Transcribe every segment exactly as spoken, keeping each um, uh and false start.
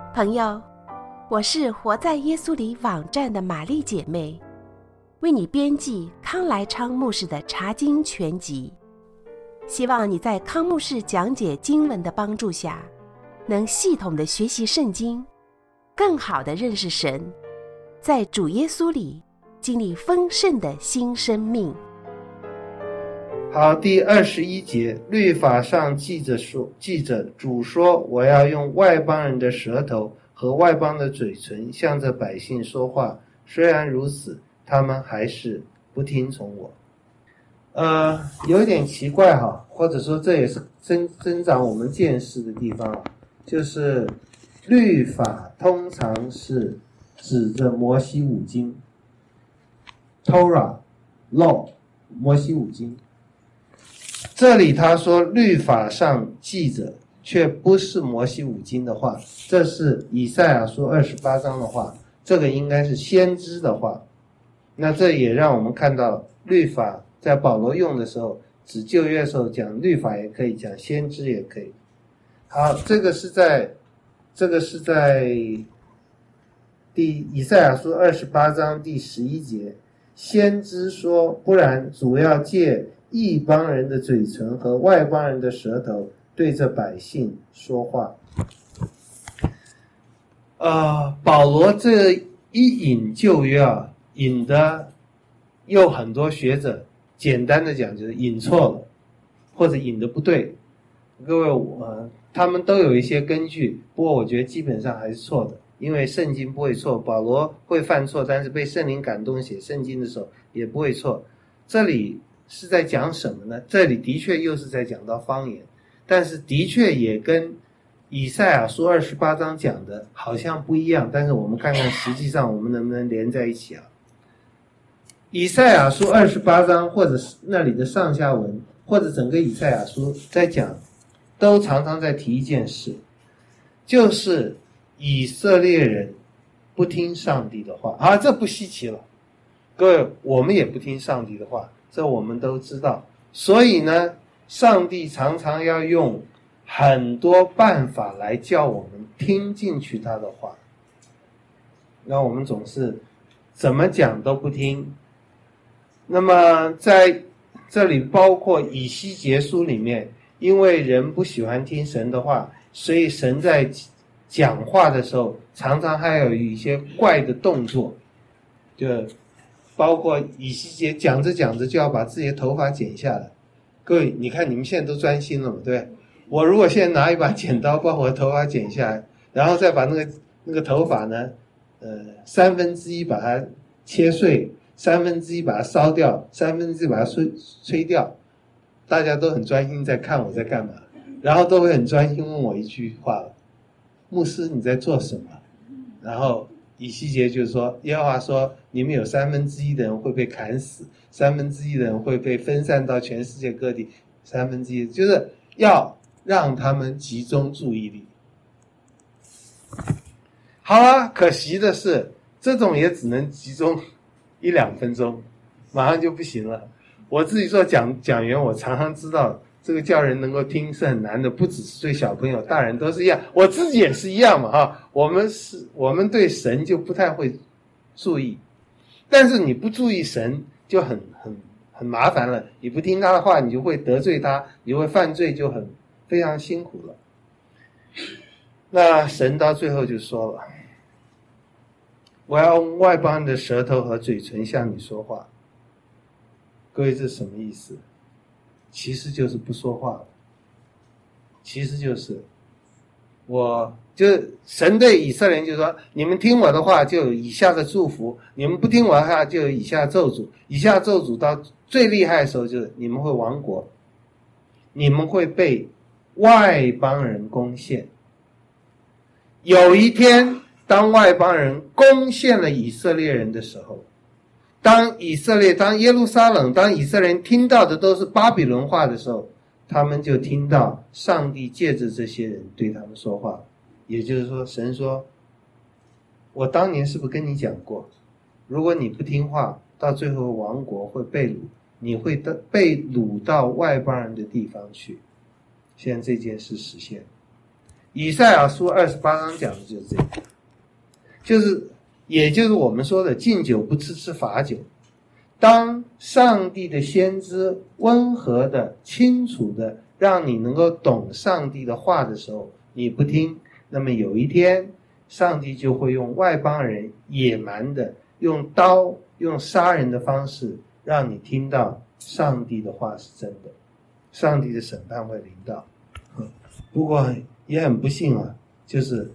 朋友，我是活在耶稣里网站的玛丽姐妹，为你编辑康来昌牧师的查经全集，希望你在康牧师讲解经文的帮助下，能系统的学习圣经，更好的认识神，在主耶稣里经历丰盛的新生命。 好，第二十一节，律法上记着说，记着主说，我要用外邦人的舌头和外邦的嘴唇向着百姓说话，虽然如此，他们还是不听从我。呃，有点奇怪哈，或者说这也是增增长我们见识的地方，就是律法通常是指着摩西五经 Torah Law 摩西五经，这里他说律法上记着，却不是摩西五经的话，这是以赛亚书二十八章的话，这个应该是先知的话。那这也让我们看到律法在保罗用的时候，指旧约的时候讲律法也可以，讲先知也可以。好，这个是在这个是在第以赛亚书二十八章第十一节，先知说，不然主要借异邦人的嘴唇和外邦人的舌头对着百姓说话。呃，保罗这一引旧约啊，引的有很多学者简单的讲就是引错了，或者引的不对。各位，呃，他们都有一些根据，不过我觉得基本上还是错的，因为圣经不会错，保罗会犯错，但是被圣灵感动写圣经的时候也不会错。这里是在讲什么呢？这里的确又是在讲到方言，但是的确也跟以赛亚书二十八章讲的好像不一样，但是我们看看实际上我们能不能连在一起啊？以赛亚书二十八章或者是那里的上下文，或者整个以赛亚书在讲，都常常在提一件事，就是以色列人不听上帝的话啊，这不稀奇了。各位，我们也不听上帝的话，这我们都知道。所以呢，上帝常常要用很多办法来叫我们听进去他的话，那我们总是怎么讲都不听。那么在这里包括以西结书里面，因为人不喜欢听神的话，所以神在讲话的时候常常还有一些怪的动作，就包括以西结讲着讲着就要把自己的头发剪下来。各位，你看你们现在都专心了嘛，对不对？我如果现在拿一把剪刀把我的头发剪下来，然后再把那个那个头发呢，呃，三分之一把它切碎，三分之一把它烧掉，三分之一把它吹吹掉，大家都很专心在看我在干嘛，然后都会很专心问我一句话：牧师你在做什么？然后以西结就说，耶和华说，你们有三分之一的人会被砍死，三分之一的人会被分散到全世界各地，三分之一就是要让他们集中注意力。好啊，可惜的是这种也只能集中一两分钟，马上就不行了。我自己做讲讲员，我常常知道这个叫人能够听是很难的，不只是对小朋友，大人都是一样，我自己也是一样嘛哈。我们是我们对神就不太会注意，但是你不注意神就很很很麻烦了，你不听他的话，你就会得罪他，你会犯罪，就很非常辛苦了。那神到最后就说了，我要用外邦人的舌头和嘴唇向你说话。各位，这是什么意思？其实就是不说话了，其实就是我就是神对以色列人就说，你们听我的话就有以下的祝福，你们不听我的话就有以下咒诅。以下咒诅到最厉害的时候就是你们会亡国，你们会被外邦人攻陷。有一天当外邦人攻陷了以色列人的时候，当以色列当耶路撒冷当以色列人听到的都是巴比伦话的时候，他们就听到上帝借着这些人对他们说话。也就是说，神说，我当年是不是跟你讲过，如果你不听话，到最后亡国会被掳，你会被掳到外邦人的地方去。现在这件事实现， 以赛亚书二十八章讲的就是这个，就是也就是我们说的敬酒不吃吃罚酒。当上帝的先知温和的清楚的让你能够懂上帝的话的时候，你不听，那么有一天上帝就会用外邦人野蛮的用刀用杀人的方式让你听到上帝的话是真的，上帝的审判会临到。不过也很不幸啊，就是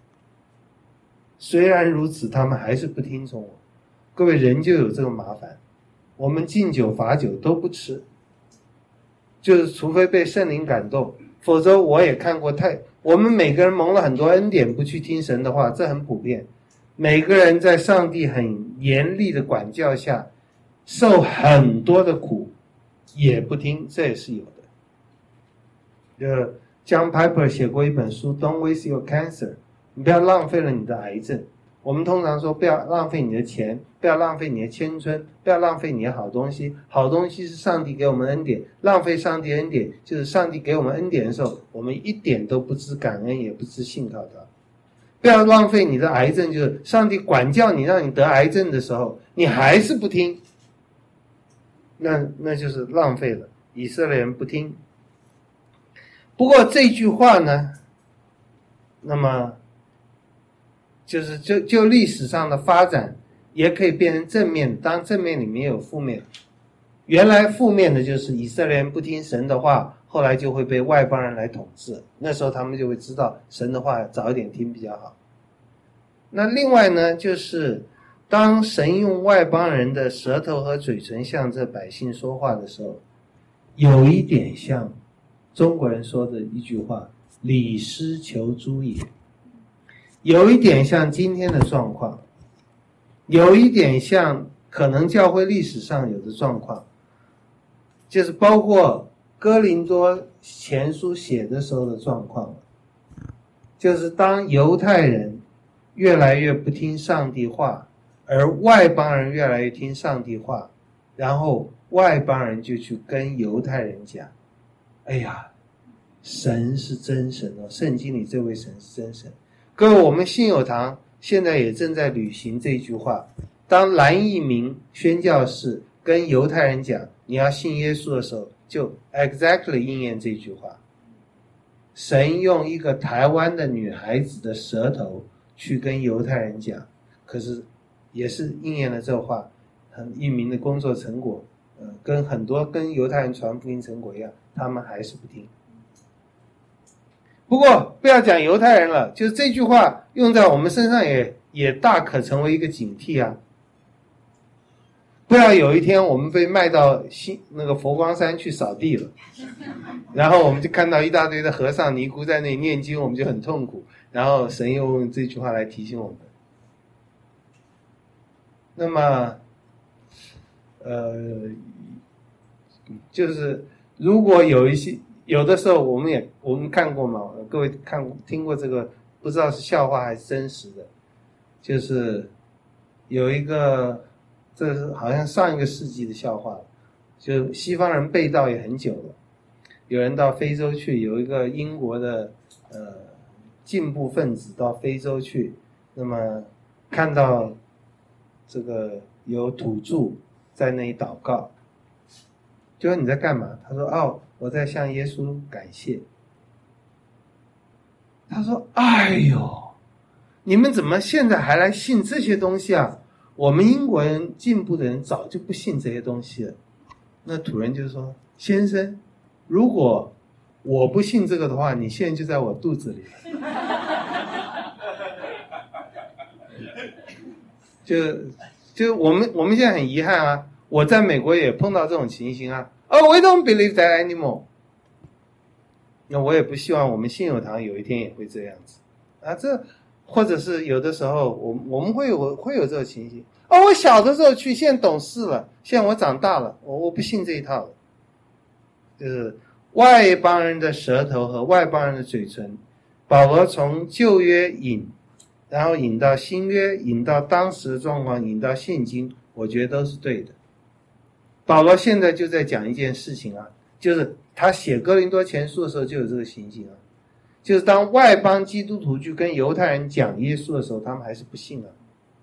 虽然如此，他们还是不听从我。各位，人就有这个麻烦，我们敬酒罚酒都不吃，就是除非被圣灵感动，否则我也看过太我们每个人蒙了很多恩典，不去听神的话，这很普遍。每个人在上帝很严厉的管教下受很多的苦也不听，这也是有的。呃 John Piper 写过一本书 Don't waste your cancer， 你不要浪费了你的癌症。我们通常说不要浪费你的钱，不要浪费你的青春，不要浪费你的好东西。好东西是上帝给我们恩典，浪费上帝恩典就是上帝给我们恩典的时候，我们一点都不知感恩，也不知信靠他。不要浪费你的癌症，就是上帝管教你让你得癌症的时候，你还是不听，那那就是浪费了。以色列人不听。不过这句话呢，那么就是就就历史上的发展也可以变成正面，当然正面里面也有负面。原来负面的就是以色列人不听神的话，后来就会被外邦人来统治，那时候他们就会知道神的话早一点听比较好。那另外呢，就是当神用外邦人的舌头和嘴唇向这百姓说话的时候，有一点像中国人说的一句话，礼失求诸也，有一点像今天的状况，有一点像可能教会历史上有的状况，就是包括哥林多前书写的时候的状况，就是当犹太人越来越不听上帝话，而外邦人越来越听上帝话，然后外邦人就去跟犹太人讲，哎呀，神是真神哦，圣经里这位神是真神。各位，我们信友堂现在也正在履行这句话。当蓝义明宣教士跟犹太人讲你要信耶稣的时候，就 exactly 应验这句话。神用一个台湾的女孩子的舌头去跟犹太人讲，可是也是应验了这话，很义明的工作成果，呃，跟很多跟犹太人传福音成果一样，他们还是不听。不过不要讲犹太人了，就是这句话用在我们身上也也大可成为一个警惕啊！不要有一天我们被卖到新那个佛光山去扫地了，然后我们就看到一大堆的和尚尼姑在那里念经，我们就很痛苦，然后神又用这句话来提醒我们。那么呃就是如果有一些有的时候我们也我们看过嘛，各位看听过这个，不知道是笑话还是真实的，就是有一个，这是好像上一个世纪的笑话，就西方人背道也很久了，有人到非洲去，有一个英国的呃进步分子到非洲去，那么看到这个有土著在那里祷告，就说你在干嘛？他说哦，我在向耶稣感谢。他说哎呦，你们怎么现在还来信这些东西啊？我们英国人进步的人早就不信这些东西了。那土人就说，先生，如果我不信这个的话，你现在就在我肚子里了。就就我们我们现在很遗憾啊，我在美国也碰到这种情形啊。Oh, we don't believe that anymore. 那我也不希望我们信友堂有一天也会这样子啊。这或者是有的时候我我们会有会有这个情形。哦，我小的时候去，现在懂事了，现在我长大了，我我不信这一套了。就是外邦人的舌头和外邦人的嘴唇，保罗从旧约引，然后引到新约，引到当时的状况，引到现今，我觉得都是对的。保罗现在就在讲一件事情啊，就是他写哥林多前书的时候就有这个情形啊， 就是当外邦基督徒去跟犹太人讲耶稣的时候，他们还是不信啊。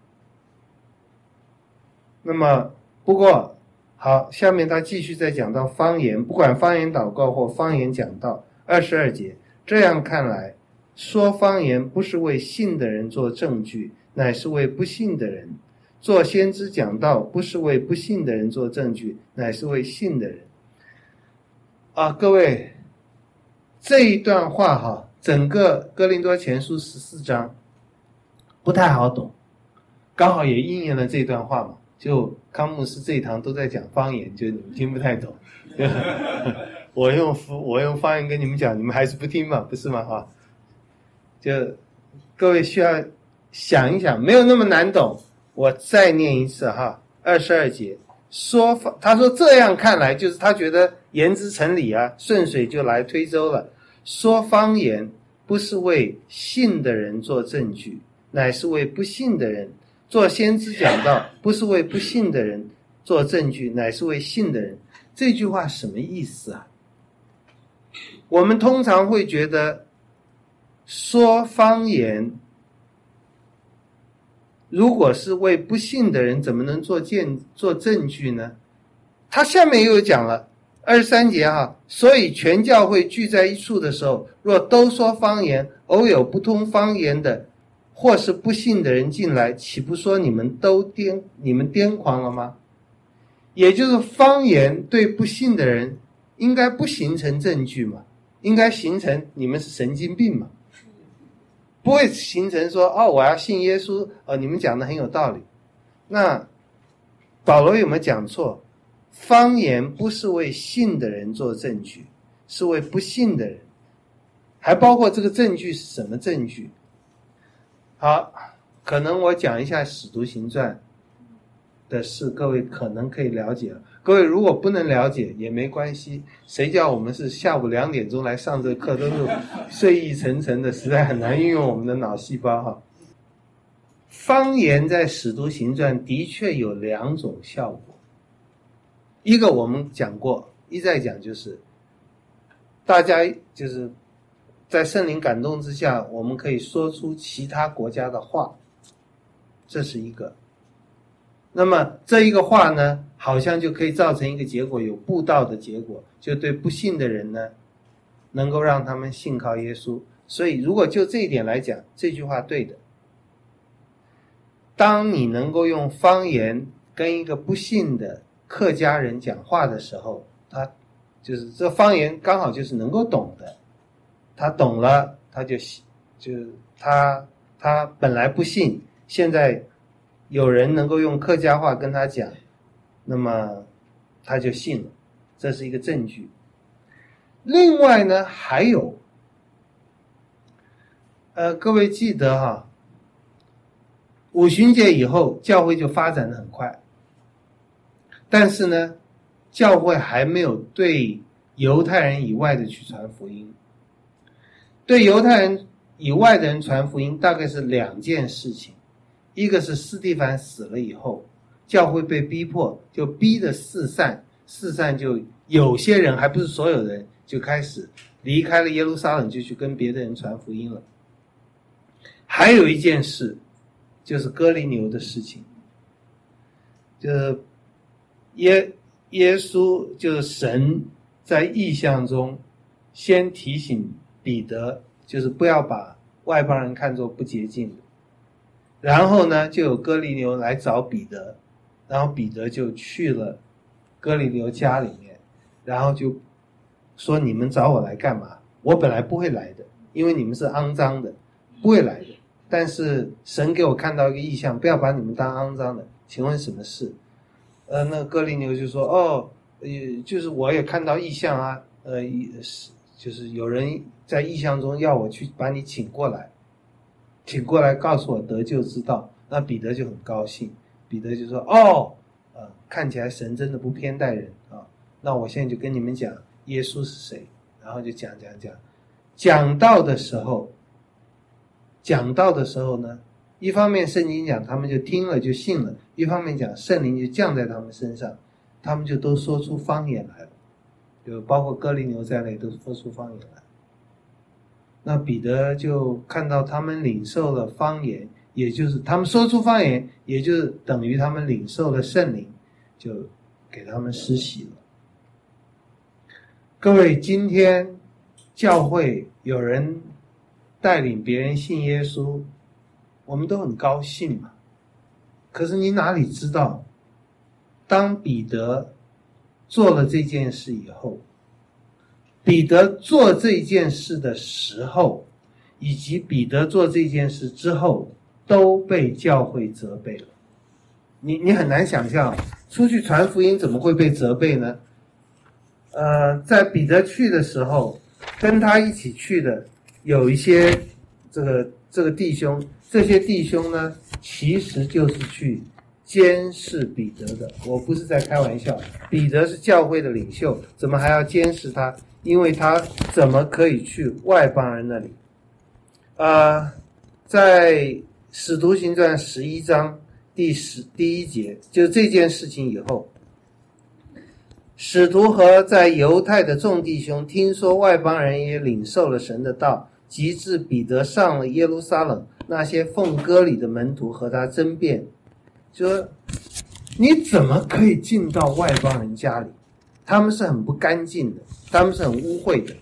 那么不过好，下面他继续再讲到方言，不管方言祷告或方言讲道，二十二节，这样看来，说方言不是为信的人做证据，乃是为不信的人；做先知讲道不是为不信的人做证据，乃是为信的人。啊，各位，这一段话哈，整个哥林多前书十四章不太好懂，刚好也应验了这段话嘛。就康牧师这一堂都在讲方言，就你们听不太懂。我用我用方言跟你们讲，你们还是不听嘛，不是吗？哈，就各位需要想一想，没有那么难懂。我再念一次哈，二十二节说，他说这样看来，就是他觉得言之成理啊，顺水就来推舟了。说方言不是为信的人做证据，乃是为不信的人。做先知讲道不是为不信的人做证据，乃是为信的人。这句话什么意思啊？我们通常会觉得说方言如果是为不信的人，怎么能做见做证据呢？他下面又讲了二十三节啊，所以全教会聚在一处的时候，若都说方言，偶有不通方言的或是不信的人进来，岂不说你们都癫你们癫狂了吗？也就是方言对不信的人应该不形成证据嘛，应该形成你们是神经病嘛，不会形成说哦我要信耶稣，哦你们讲的很有道理。那保罗有没有讲错？方言不是为信的人做证据，是为不信的人，还包括这个证据是什么证据。好，可能我讲一下使徒行传的事，各位可能可以了解了。各位如果不能了解也没关系，谁叫我们是下午两点钟来上这个课，都是睡意沉沉的，实在很难运用我们的脑细胞哈。方言在使徒行传的确有两种效果，一个我们讲过，一再讲，就是大家就是在圣灵感动之下，我们可以说出其他国家的话，这是一个。那么这一个话呢，好像就可以造成一个结果，有布道的结果，就对不信的人呢，能够让他们信靠耶稣。所以如果就这一点来讲，这句话对的。当你能够用方言跟一个不信的客家人讲话的时候，他就是这方言刚好就是能够懂的，他懂了，他就就他他本来不信，现在有人能够用客家话跟他讲，那么他就信了，这是一个证据。另外呢，还有呃，各位记得哈，五旬节以后教会就发展得很快，但是呢教会还没有对犹太人以外的去传福音。对犹太人以外的人传福音大概是两件事情，一个是司提反死了以后，教会被逼迫，就逼得四散，四散就有些人，还不是所有人，就开始离开了耶路撒冷，就去跟别的人传福音了。还有一件事就是哥尼流的事情，就是耶耶稣就是神在异象中先提醒彼得，就是不要把外邦人看作不洁净的。然后呢，就有哥尼流来找彼得，然后彼得就去了哥尼流家里面，然后就说你们找我来干嘛？我本来不会来的，因为你们是肮脏的，不会来的。但是神给我看到一个异象，不要把你们当肮脏的，请问什么事？呃，那个哥尼流就说，哦，呃，就是我也看到异象啊，呃，就是有人在异象中要我去把你请过来，请过来告诉我得救之道。那彼得就很高兴，彼得就说，哦，呃，看起来神真的不偏待人啊，那我现在就跟你们讲耶稣是谁，然后就讲讲讲，讲到的时候。讲到的时候呢，一方面圣经讲他们就听了就信了，一方面讲圣灵就降在他们身上，他们就都说出方言来了，就包括哥尼流在内都说出方言来。 那彼得就看到他们领受了方言，也就是他们说出方言，也就是等于他们领受了圣灵，就给他们施洗了。各位，今天教会有人带领别人信耶稣，我们都很高兴嘛。可是你哪里知道，当彼得做了这件事以后，彼得做这件事的时候，以及彼得做这件事之后，都被教会责备了。你你很难想象，出去传福音怎么会被责备呢？呃，在彼得去的时候，跟他一起去的有一些这个这个弟兄，这些弟兄呢，其实就是去监视彼得的。我不是在开玩笑，彼得是教会的领袖，怎么还要监视他？因为他怎么可以去外邦人那里？呃，在使徒行传十一章第十第一节，就这件事情以后，使徒和在犹太的众弟兄听说外邦人也领受了神的道，及至彼得上了耶路撒冷，那些奉割礼的门徒和他争辩，说你怎么可以进到外邦人家里？他们是很不干净的，他们是很污秽的，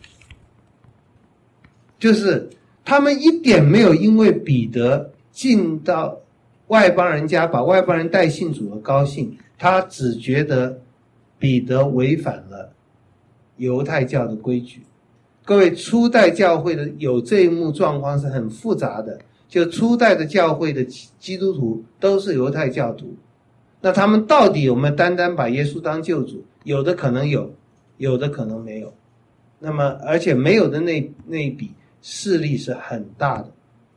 就是他们一点没有因为彼得进到外邦人家把外邦人带信主而高兴，他只觉得彼得违反了犹太教的规矩。各位，初代教会的有这一幕状况是很复杂的，就初代的教会的基督徒都是犹太教徒，那他们到底有没有单单把耶稣当救主？有的可能有，有的可能没有。那么而且没有的那那一笔势力是很大的。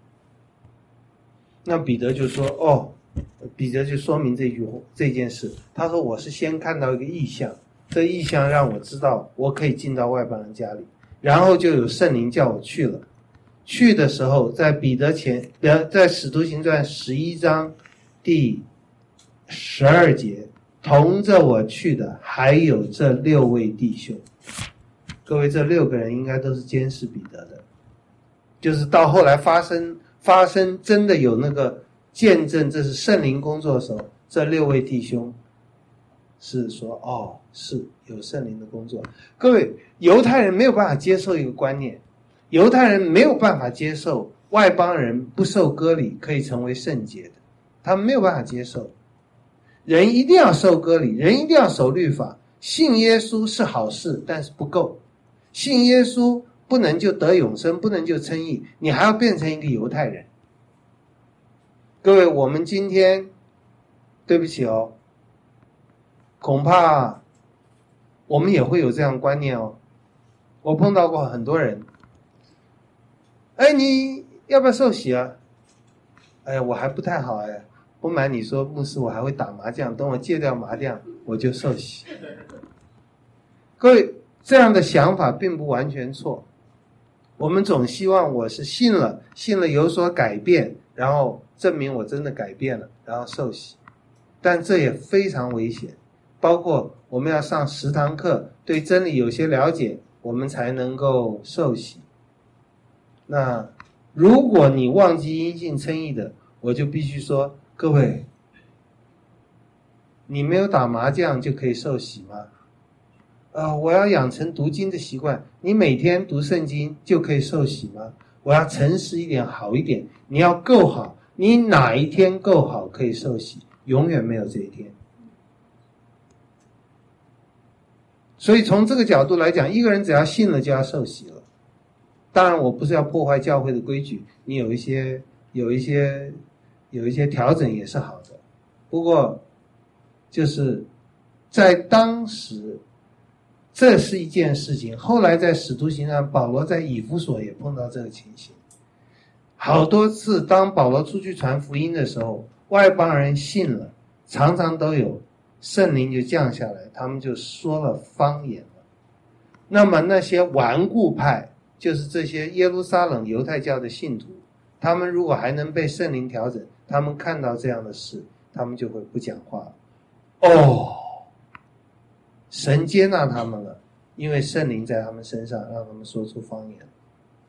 那彼得就说，哦，彼得就说明这句这件事，他说我是先看到一个异象，这异象让我知道我可以进到外邦人家里，然后就有圣灵叫我去了。去的时候，在彼得前，在使徒行传十一章第十二节，同着我去的还有这六位弟兄。各位，这六个人应该都是监视彼得的，就是到后来发生发生真的有那个见证这是圣灵工作的时候，这六位弟兄是说，哦，是有圣灵的工作。各位，犹太人没有办法接受一个观念，犹太人没有办法接受外邦人不受割礼可以成为圣洁的，他们没有办法接受。人一定要受割礼，人一定要守律法，信耶稣是好事，但是不够。信耶稣不能就得永生，不能就称义，你还要变成一个犹太人。各位，我们今天对不起哦，恐怕我们也会有这样观念哦。我碰到过很多人，哎，你要不要受洗啊？哎呀，我还不太好哎。不瞒你说，牧师，我还会打麻将，等我戒掉麻将我就受洗。各位，这样的想法并不完全错，我们总希望我是信了信了有所改变，然后证明我真的改变了，然后受洗，但这也非常危险。包括我们要上十堂课，对真理有些了解，我们才能够受洗。那如果你忘记因信称义的，我就必须说，各位，你没有打麻将就可以受洗吗？呃，我要养成读经的习惯，你每天读圣经就可以受洗吗？我要诚实一点，好一点，你要够好，你哪一天够好可以受洗？永远没有这一天。所以从这个角度来讲，一个人只要信了就要受洗了。当然我不是要破坏教会的规矩，你有一些有一些有一些调整也是好的。不过就是在当时这是一件事情，后来在使徒行传，保罗在以弗所也碰到这个情形。好多次当保罗出去传福音的时候，外邦人信了，常常都有圣灵就降下来，他们就说了方言了。那么那些顽固派，就是这些耶路撒冷犹太教的信徒，他们如果还能被圣灵调整，他们看到这样的事，他们就会不讲话了。哦，神接纳他们了，因为圣灵在他们身上，让他们说出方言。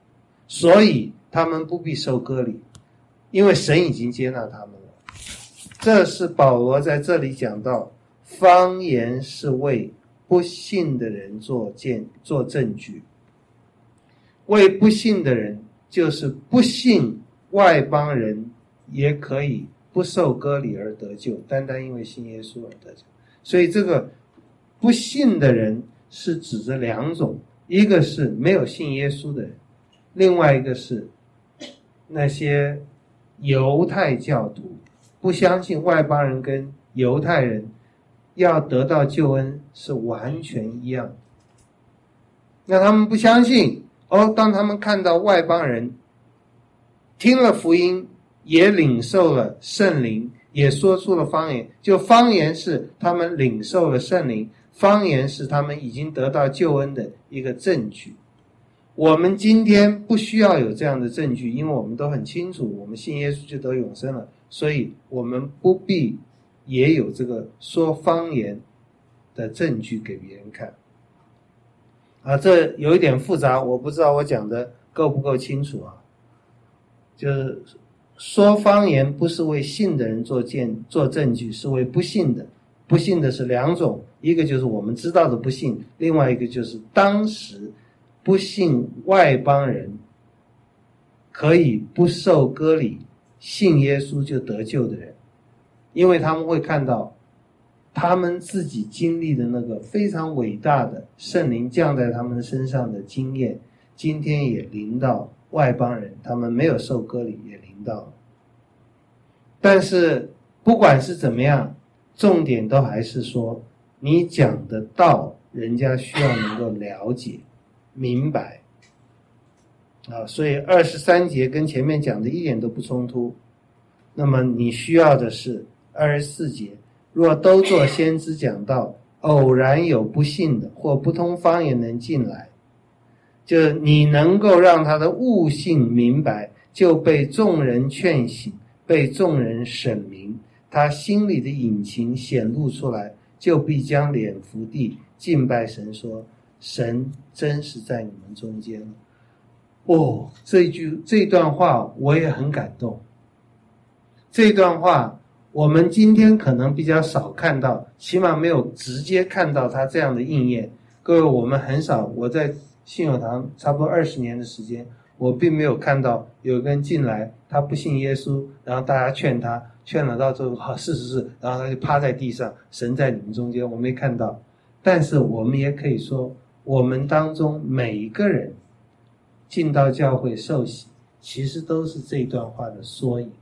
所以他们不必受割礼，因为神已经接纳他们了。这是保罗在这里讲到，方言是为不信的人做见做证据。为不信的人，就是不信外邦人也可以不受割礼而得救，单单因为信耶稣而得救。所以这个不信的人是指着两种，一个是没有信耶稣的人，另外一个是那些犹太教徒，不相信外邦人跟犹太人要得到救恩是完全一样的。那他们不相信哦，当他们看到外邦人听了福音，也领受了圣灵，也说出了方言，就方言是他们领受了圣灵，方言是他们已经得到救恩的一个证据。我们今天不需要有这样的证据，因为我们都很清楚，我们信耶稣就得永生了，所以我们不必也有这个说方言的证据给别人看。啊，这有一点复杂，我不知道我讲的够不够清楚啊。就是说方言不是为信的人做见做证据，是为不信的。不信的是两种，一个就是我们知道的不信，另外一个就是当时不信外邦人可以不受割礼，信耶稣就得救的人，因为他们会看到他们自己经历的那个非常伟大的圣灵降在他们身上的经验，今天也临到外邦人，他们没有受割礼也临到了。但是不管是怎么样，重点都还是说你讲的道人家需要能够了解明白啊，所以二十三节跟前面讲的一点都不冲突。那么你需要的是二十四节，若都做先知讲道，偶然有不信的或不通方言能进来，就你能够让他的悟性明白，就被众人劝醒，被众人审明，他心里的隐情显露出来，就必将脸伏地敬拜神，说神真是在你们中间了。哦，这一句这段话我也很感动。这段话我们今天可能比较少看到，起码没有直接看到他这样的应验。各位，我们很少，我在信友堂差不多二十年的时间，我并没有看到有个人进来，他不信耶稣，然后大家劝他，劝了到最后，好，是是是，然后他就趴在地上，神在你们中间，我没看到。但是我们也可以说，我们当中每一个人进到教会受洗，其实都是这段话的缩影。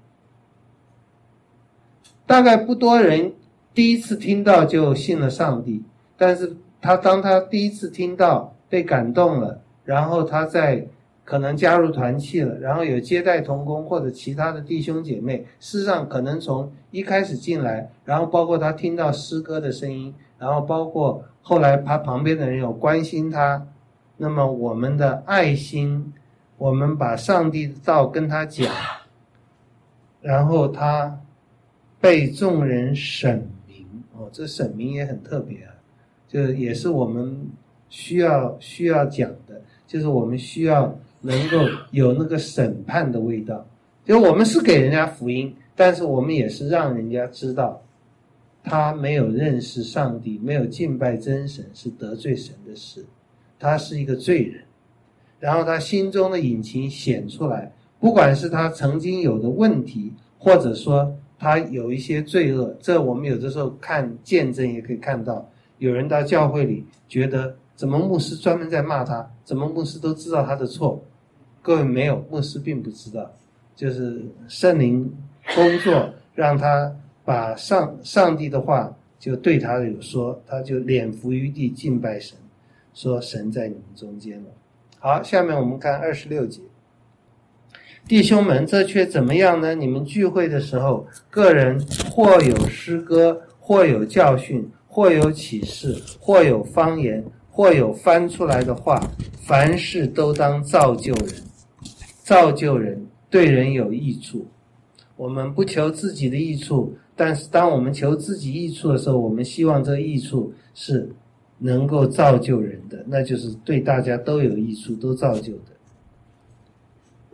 大概不多人第一次听到就信了上帝，但是他当他第一次听到被感动了，然后他在可能加入团契了，然后有接待同工或者其他的弟兄姐妹，事实上可能从一开始进来，然后包括他听到诗歌的声音，然后包括后来他旁边的人有关心他，那么我们的爱心，我们把上帝的道跟他讲，然后他被众人审明，哦，这审明也很特别啊，就也是我们需要需要讲的，就是我们需要能够有那个审判的味道。就我们是给人家福音，但是我们也是让人家知道他没有认识上帝，没有敬拜真神，是得罪神的事，他是一个罪人，然后他心中的隐情显出来，不管是他曾经有的问题，或者说他有一些罪恶，这我们有的时候看见证也可以看到，有人到教会里觉得怎么牧师专门在骂他，怎么牧师都知道他的错。各位，没有，牧师并不知道，就是圣灵工作让他把上上帝的话就对他有说，他就脸伏于地敬拜神，说神在你们中间了。好，下面我们看二十六节，弟兄们，这却怎么样呢？你们聚会的时候，个人或有诗歌，或有教训，或有启示，或有方言，或有翻出来的话，凡事都当造就人，造就人，对人有益处。我们不求自己的益处，但是当我们求自己益处的时候，我们希望这个益处是能够造就人的，那就是对大家都有益处，都造就的。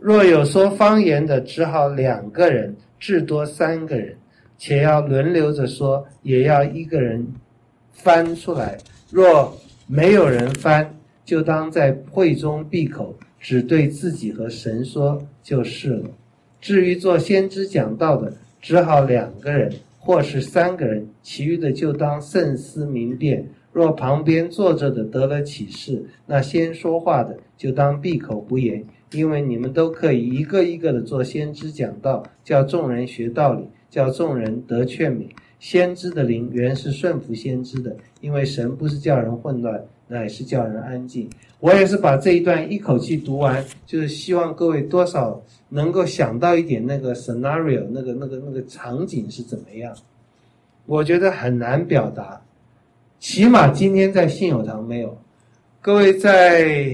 若有说方言的，只好两个人，至多三个人，且要轮流着说，也要一个人翻出来。若没有人翻，就当在会中闭口，只对自己和神说就是了。至于做先知讲道的，只好两个人或是三个人，其余的就当慎思明辨。若旁边坐着的得了启示，那先说话的就当闭口不言，因为你们都可以一个一个的做先知讲道，叫众人学道理，叫众人得劝勉。先知的灵原是顺服先知的，因为神不是叫人混乱，乃是叫人安静。我也是把这一段一口气读完，就是希望各位多少能够想到一点那个 scenario， 那个那个那个场景是怎么样。我觉得很难表达，起码今天在信友堂没有。各位在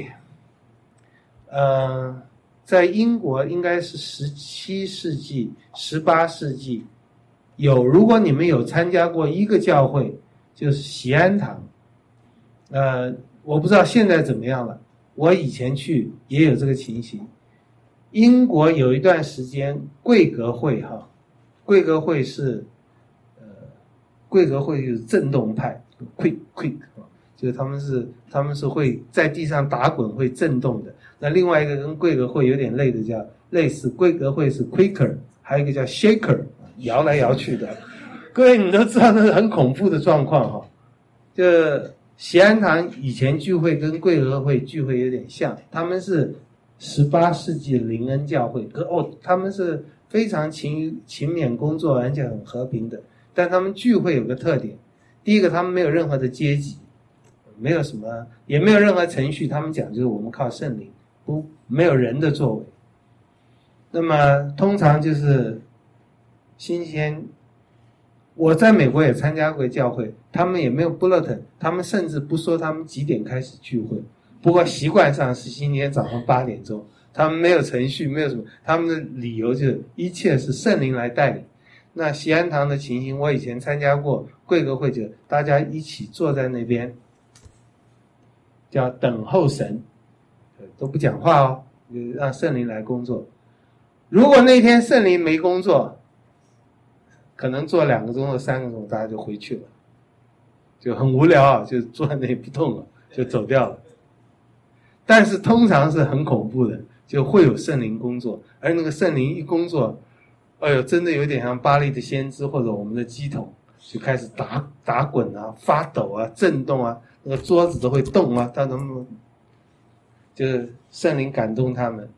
呃在英国应该是十七世纪十八世纪有，如果你们有参加过一个教会，就是锡安堂，呃我不知道现在怎么样了，我以前去也有这个情形。英国有一段时间贵格会哈，贵格会是呃贵格会就是震动派 quick quick， 就是他们是他们是会在地上打滚会震动的。那另外一个跟贵格会有点类的叫类似，贵格会是 quicker， 还有一个叫 shaker， 摇来摇去的。各位你都知道那是很恐怖的状况哈。就锡安堂以前聚会跟贵格会聚会有点像，他们是十八世纪的灵恩教会，可哦，他们是非常勤勤勉工作，而且很和平的。但他们聚会有个特点，第一个他们没有任何的阶级，没有什么，也没有任何程序，他们讲就是我们靠圣灵，不没有人的作为。那么通常就是新鲜。我在美国也参加过教会，他们也没有 bulletin， 他们甚至不说他们几点开始聚会，不过习惯上是星期天早上八点钟，他们没有程序，没有什么，他们的理由就是一切是圣灵来带领。那锡安堂的情形，我以前参加过贵格会，就大家一起坐在那边，叫等候神，都不讲话哦，让圣灵来工作。如果那天圣灵没工作，可能坐两个钟头三个钟头大家就回去了，就很无聊啊，就坐在那里不动了，就走掉了。但是通常是很恐怖的，就会有圣灵工作，而那个圣灵一工作，哎呦，真的有点像巴利的先知或者我们的鸡桶，就开始打打滚啊，发抖啊，震动啊，那个桌子都会动啊，他们就是圣灵感动他们。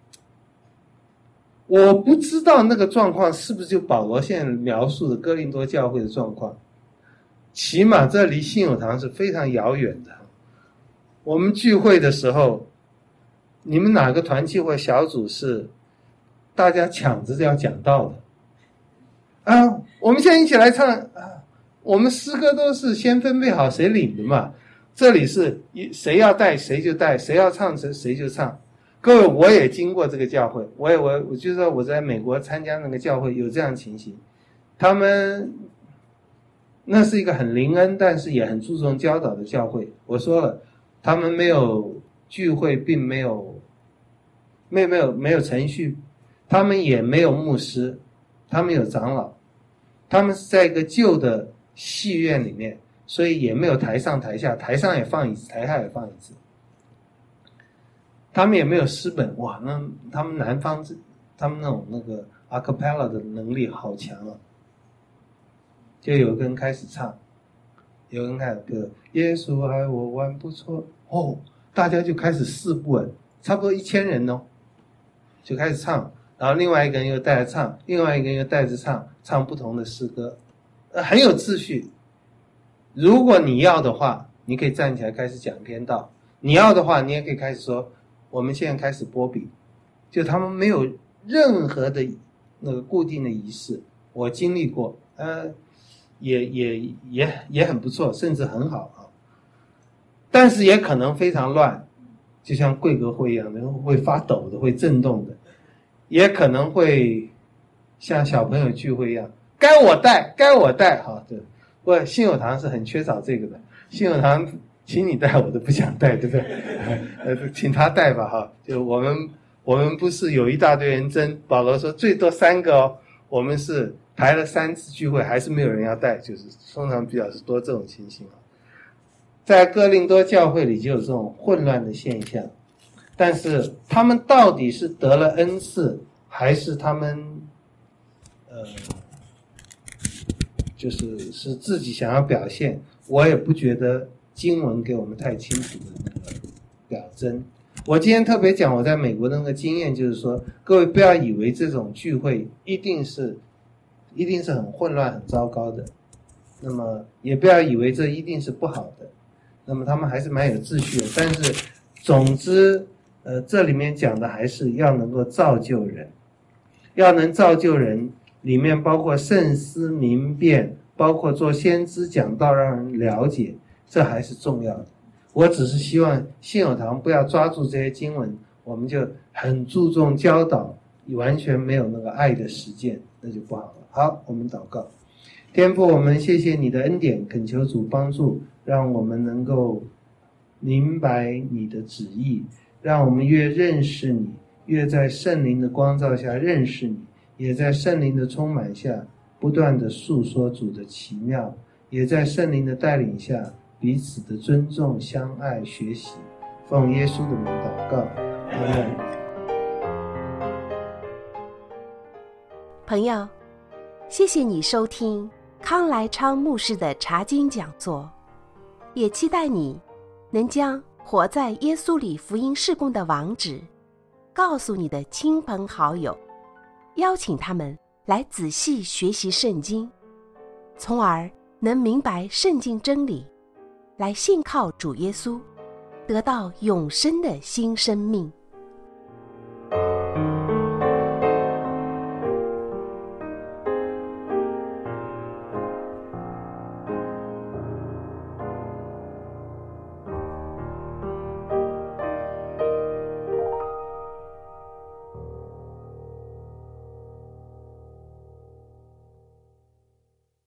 我不知道那个状况是不是就保罗现在描述的哥林多教会的状况，起码这离信友堂是非常遥远的。我们聚会的时候，你们哪个团契或小组是大家抢着要讲道的啊？我们现在一起来唱啊，我们诗歌都是先分配好谁领的嘛，这里是谁要带谁就带，谁要唱谁谁就唱。各位，我也经过这个教会，我也我我就说我在美国参加那个教会有这样的情形，他们那是一个很灵恩，但是也很注重教导的教会。我说了，他们没有聚会，并没有没有没有没有程序，他们也没有牧师，他们有长老，他们是在一个旧的戏院里面，所以也没有台上台下，台上也放椅子，台下也放椅子。他们也没有诗本，哇，那他们南方他们那种那个 a cappella 的能力好强啊！就有个人开始唱，有人开始歌，耶稣爱我玩不错哦，大家就开始四步了，差不多一千人哦，就开始唱，然后另外一个人又带着唱，另外一个人又带着唱，唱不同的诗歌，呃，很有秩序。如果你要的话，你可以站起来开始讲篇道；你要的话，你也可以开始说。我们现在开始播比，就他们没有任何的那个固定的仪式，我经历过，呃，也也也也很不错，甚至很好啊。但是也可能非常乱，就像贵格会一样的，会发抖的，会震动的，也可能会像小朋友聚会一样，该我带，该我带，哈，对。不过信友堂是很缺少这个的，信友堂。请你带我都不想带，对不对？呃，请他带吧哈。就我们我们不是有一大堆人争，保罗说最多三个哦，我们是排了三次聚会，还是没有人要带，就是通常比较是多这种情形啊。在哥林多教会里就有这种混乱的现象，但是他们到底是得了恩赐，还是他们呃，就是是自己想要表现，我也不觉得经文给我们太清楚的那个表征。我今天特别讲我在美国的那个经验，就是说各位不要以为这种聚会一定是一定是很混乱很糟糕的，那么也不要以为这一定是不好的，那么他们还是蛮有秩序的。但是总之呃，这里面讲的还是要能够造就人，要能造就人，里面包括慎思明辨，包括做先知讲道让人了解，这还是重要的。我只是希望信友堂不要抓住这些经文，我们就很注重教导，完全没有那个爱的实践，那就不好了。好，我们祷告。天父，我们谢谢你的恩典，恳求主帮助，让我们能够明白你的旨意，让我们越认识你，越在圣灵的光照下认识你，也在圣灵的充满下不断的诉说主的奇妙，也在圣灵的带领下彼此的尊重、相爱、学习。奉耶稣的名祷告，阿们。 朋友，谢谢你收听康来昌牧师的查经讲座，也期待你能将活在耶稣里福音事工的网址告诉你的亲朋好友，邀请他们来仔细学习圣经，从而能明白圣经真理，来信靠主耶稣，得到永生的新生命。